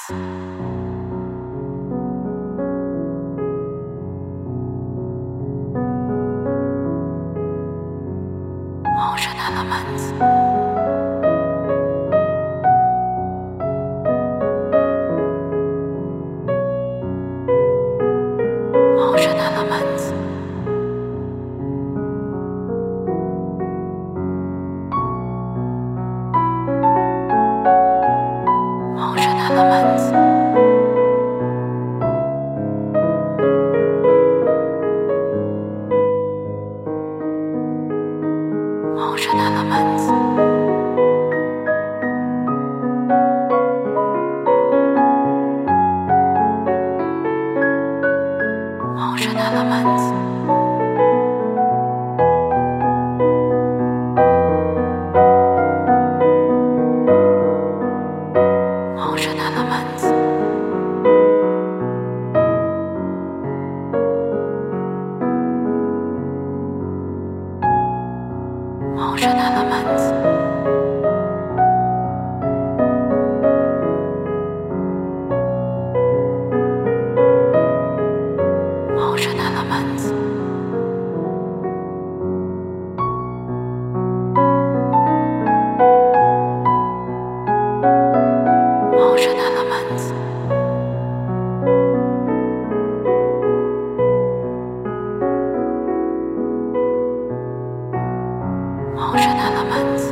Motion elements. Motion elements. Motion elements. Motion elements. Motion elements. Motion elements. Motion elements. Motion elements. Motion elements. Motion elements.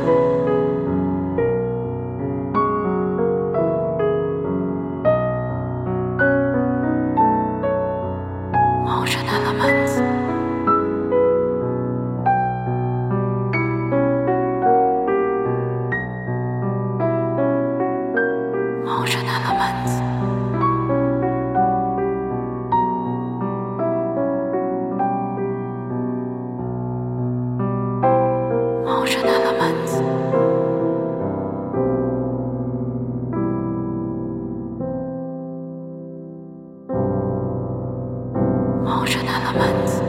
Motion elements. Motion elements. Motion elements. Motion elements.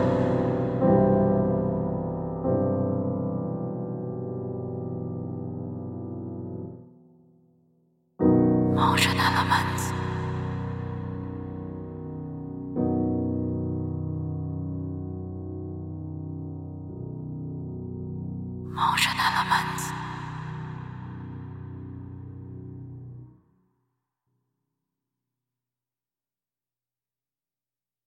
Motion elements. Motion elements.